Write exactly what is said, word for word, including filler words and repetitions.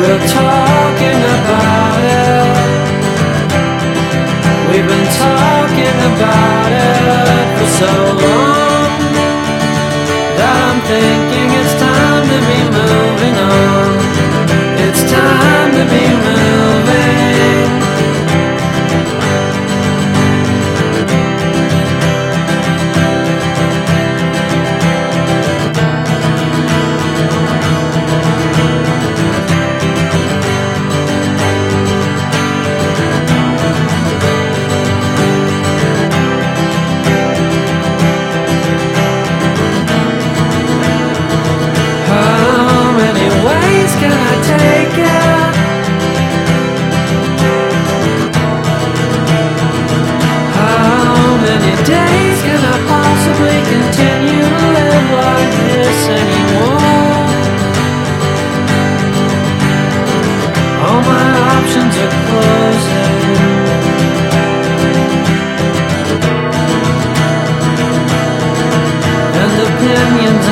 We're talking about it. We've been talking about it for so long that I'm thinking it's time to be moving on. It's time to be moving. Continue to live like this anymore. All my options are closing, and opinions